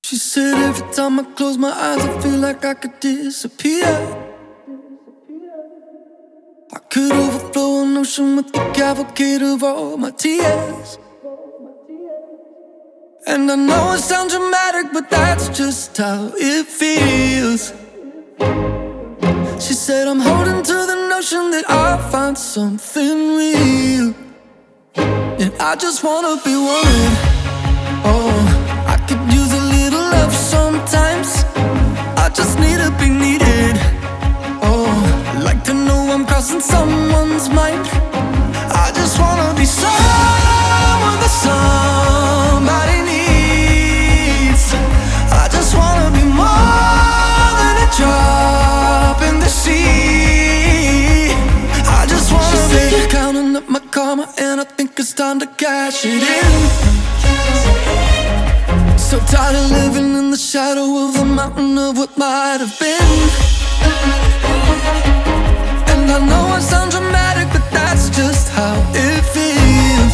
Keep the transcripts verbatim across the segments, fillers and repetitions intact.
She said every time I close my eyes I feel like I could disappear. I could overflow an ocean with the cavalcade of all my tears. And I know it sounds dramatic, but that's just how it feels. She said I'm holding to the notion that I'll find something real. And I just wanna be wanted. Oh, I could use a little love sometimes. I just need to be needed. Oh, I'd like to know I'm crossing someone's mind. I just wanna be someone that somebody needs. I just wanna be more than a drop in the sea. I just wanna be counting up my karma, and I think it's time to cash it in. So tired of living in the shadow of the mountain of what might have been. And I know it sounds dramatic, but that's just how it feels.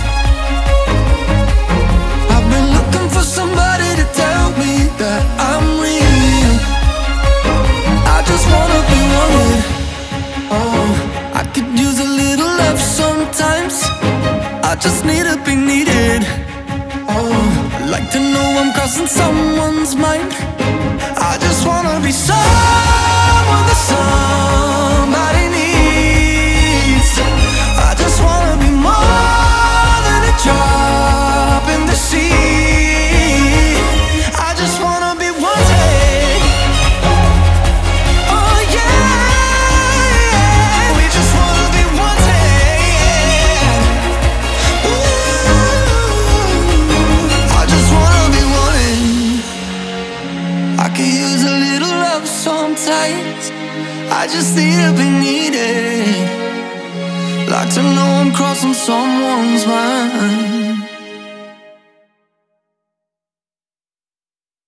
I've been looking for somebody to tell me that I'm real. I just wanna be wanted. Oh, I could use a little love sometimes. I just need to be needed. Oh, I'd like to know I'm crossing someone's mind. I just wanna be someone that somebody needs. I just wanna be more than a drop in the sea. I just wanna be wanted. Oh yeah, we just wanna be wanted. Ooh, I just wanna be wanted. I could use a little love sometimes. I just need to be needed. Like to know I'm crossing someone's mind.